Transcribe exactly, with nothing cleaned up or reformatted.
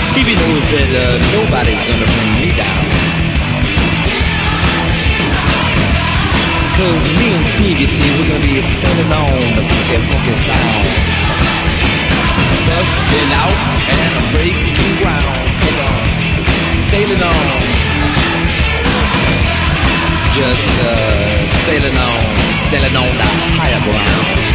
Stevie knows that uh, nobody's gonna bring me down. Cause me and Steve, you see, we're gonna be sailing on the funky, funky sound. Busting out and breaking ground. Come on, sailing on. Just uh, sailing on, sailing on the higher ground.